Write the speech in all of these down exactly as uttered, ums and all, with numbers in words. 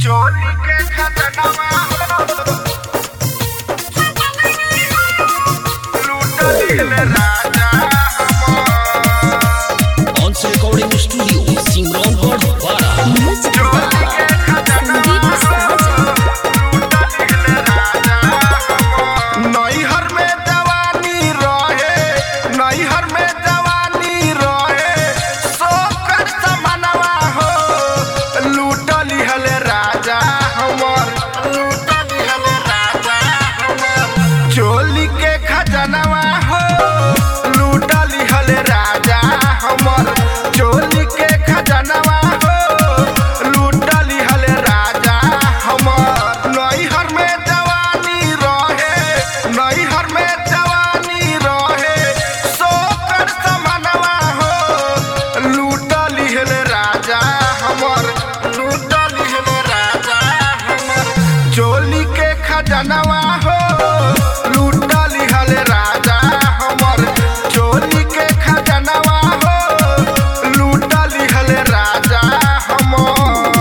चोली के खजनवा लूट ले राजा Once recording studio, Simran Gordwara. चोली के खजनवा लूट ले राजा नैहर में जवानी रहे नैहर में जवानी रहे सोकर समनवा हो लूट लिहल राजा हमर लूट लिहल राजा हमर चोली के खजनवा हो लूट लिहल राजा हमर चोली के खजनवा हो लूट लिहल राजा हमर नैहर में जवानी रहे नैहर में जवानी रहे सोकर समनवा हो लूट लिहल राजा हमर लूट लिहल राजा हमर चोली के खजनवा हो लूट लिहल राजा हमर चोली के खजनवा हो लूट लिहल राजा हमर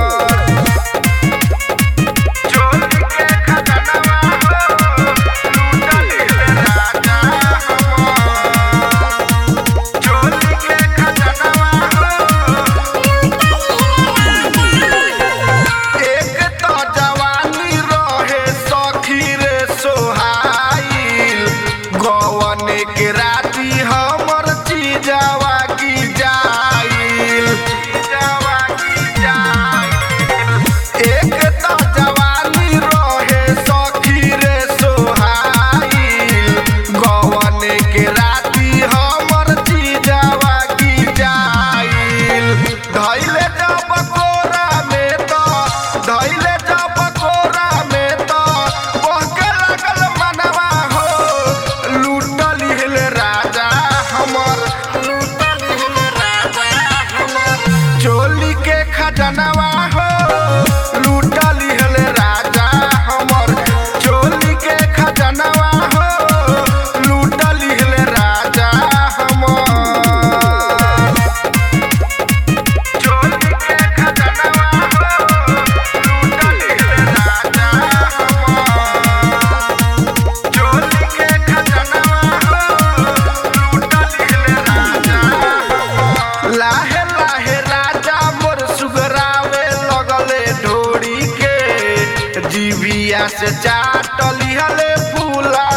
चोली के खजनवा हो लूट लिहल राजा हमर चोली के खजनवा एक तो जवानी रहे सखी रे सोहाइल गवन के राती हमर चीजवा की जाइल चीजवा की जाइल एक तो जवानी रहे सखी रे सोहाइल गवन के राती हमर चीजवा की जाइल धैले जब कोरा में तो धैले जब कोरा में तो बहके लागल मनवा हो लूट लिहल राजा हमर लूट लिहल राजा हमर चोली के खजनवा हो लूट लिहल राजा हमर चोली के खजनवा हो लूट लिहल राजा हमर चोली के खजनवा हो लूट लिहल राजा हमर चोली के खजनवा हो लूट लिहल राजा लाहे लाहे राजा मोर सुगरावे लगले ढोरी के जीविया से चाट लिहले फूला